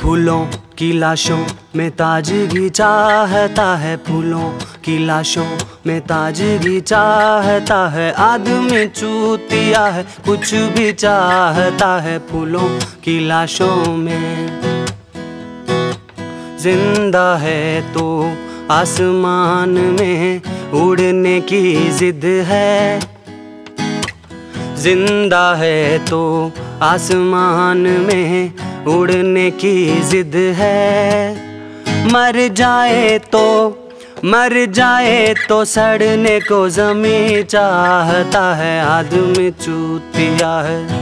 फूलों की लाशों में ताजगी चाहता है, फूलों की लाशों में ताजगी चाहता है। आदमी चूतिया है, कुछ भी चाहता है फूलों की लाशों में। जिंदा है तो आसमान में उड़ने की जिद है, जिंदा है तो आसमान में उड़ने की जिद है। मर जाए तो सड़ने को ज़मीं चाहता है, आदमी चूतिया है।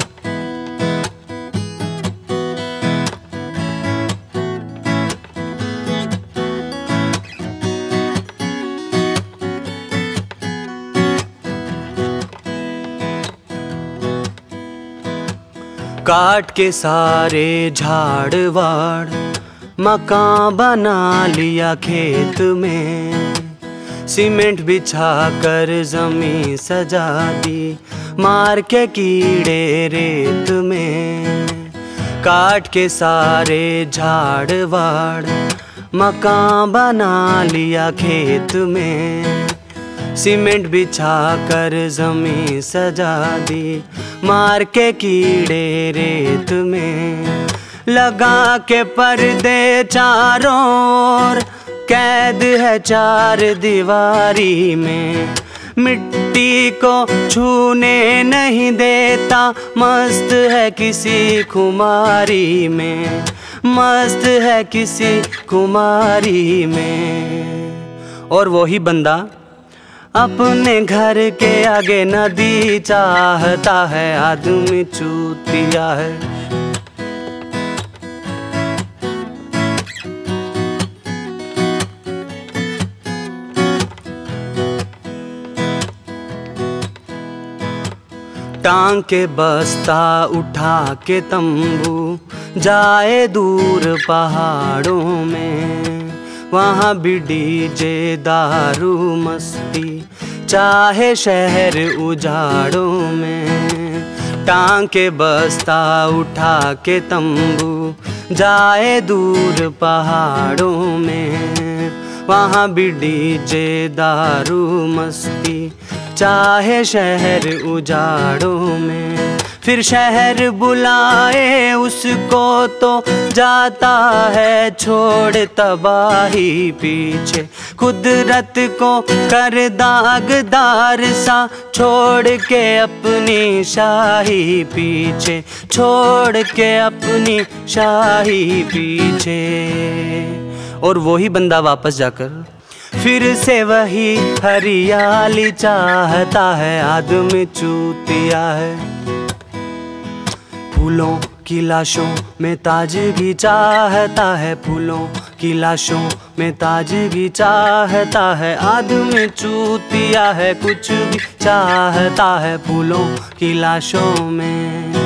काट के सारे झाड़ वाड़ मकान बना लिया खेत में, सीमेंट बिछा कर ज़मीं सजा दी, मार के कीड़े रेत में। काट के सारे झाड़ वाड़ मकान बना लिया खेत में, सीमेंट बिछा कर ज़मीं सजा दी, मार के कीड़े रेत में। लगा के पर्दे चारों ओर, कैद है चार दीवारी में। मिट्टी को छूने नहीं देता, मस्त है किसी खुमारी में, मस्त है किसी खुमारी में। और वही बंदा अपने घर के आगे नदी चाहता है, आदमी चूतिया है। टांग के बस्ता उठा के तंबू जाए दूर पहाड़ों में, वहाँ भी डीजे दारू मस्ती चाहे शहर उजाड़ों में। टांग के बस्ता उठा के तंबू जाए दूर पहाड़ों में, वहाँ भी डीजे दारू मस्ती चाहे शहर उजाड़ों में। फिर शहर बुलाए उसको तो जाता है छोड़ तबाही पीछे, कुदरत को कर दागदार सा छोड़ के अपनी शाही पीछे, छोड़ के अपनी शाही पीछे। और वही बंदा वापस जाकर फिर से वही हरियाली चाहता है, आदमी चूतिया है। फूलों की लाशों में ताजगी चाहता है, फूलों की लाशों में ताजगी चाहता है। आदमी चूतिया है, कुछ भी चाहता है फूलों की लाशों में।